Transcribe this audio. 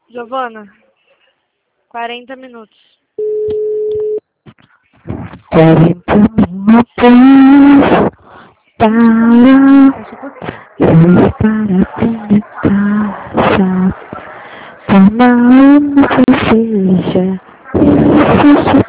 Giovana, 40 minutos. 40 minutos para começar. Tomar uma cerveja.